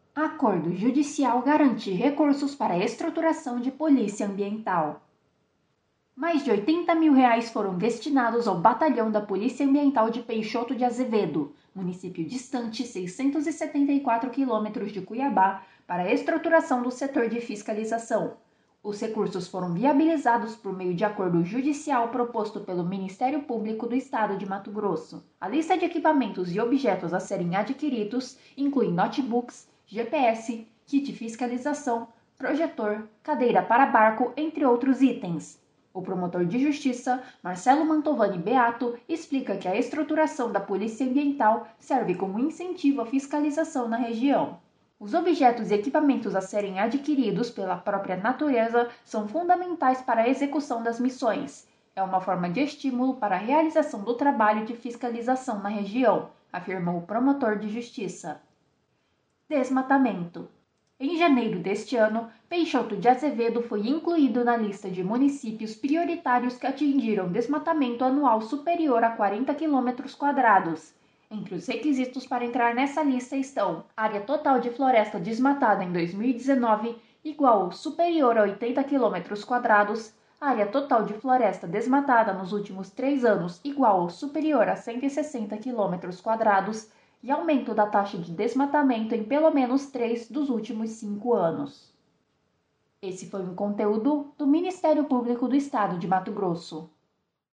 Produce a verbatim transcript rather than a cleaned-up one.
Acordo judicial garante recursos para a estruturação de polícia ambiental. Mais de oitenta mil reais foram destinados ao Batalhão da Polícia Ambiental de Peixoto de Azevedo, município distante seiscentos e setenta e quatro quilômetros de Cuiabá, para a estruturação do setor de fiscalização. Os recursos foram viabilizados por meio de acordo judicial proposto pelo Ministério Público do Estado de Mato Grosso. A lista de equipamentos e objetos a serem adquiridos inclui notebooks, G P S, kit de fiscalização, projetor, cadeira para barco, entre outros itens. O promotor de justiça, Marcelo Mantovani Beato, explica que a estruturação da Polícia Ambiental serve como incentivo à fiscalização na região. Os objetos e equipamentos a serem adquiridos pela própria natureza são fundamentais para a execução das missões. É uma forma de estímulo para a realização do trabalho de fiscalização na região, afirmou o promotor de justiça. Desmatamento. Em janeiro deste ano, Peixoto de Azevedo foi incluído na lista de municípios prioritários que atingiram desmatamento anual superior a quarenta quilômetros quadrados. Entre os requisitos para entrar nessa lista estão área total de floresta desmatada em dois mil e dezenove igual ou superior a oitenta quilômetros quadrados, área total de floresta desmatada nos últimos três anos igual ou superior a cento e sessenta quilômetros quadrados e aumento da taxa de desmatamento em pelo menos três dos últimos cinco anos. Esse foi um conteúdo do Ministério Público do Estado de Mato Grosso.